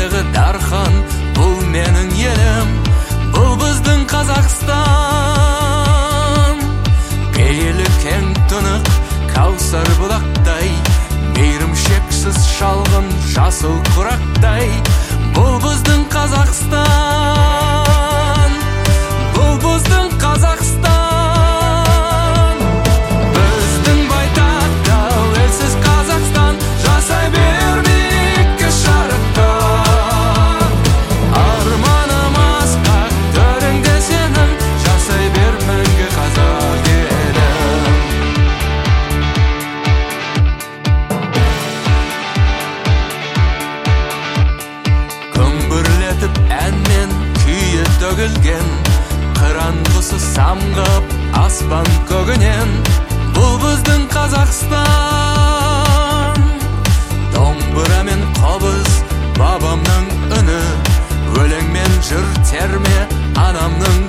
баяғы дархан, бұл менің елім, бұл біздің Қазақстан. Пейілі кең тұнық, каусар бұлақтай, мейірім шексіз шалғын жасыл құрақтай, бұл біздің Қазақстан, бұл біздің Қазақстан. Біздің байтақ тәуелсіз Қазақстан, жасай бер биікке шарықта. Арманым асқақ төріңде сенің, жасай бер мәңгі қазақ елім. Күмбірлетіп әнмен күйі төгілген, қыран құсы самғап аспан көгінен, бұл біздің Қазақстан. Домбыра мен қобыз бабамның үні, өлең мен жыр терме анамның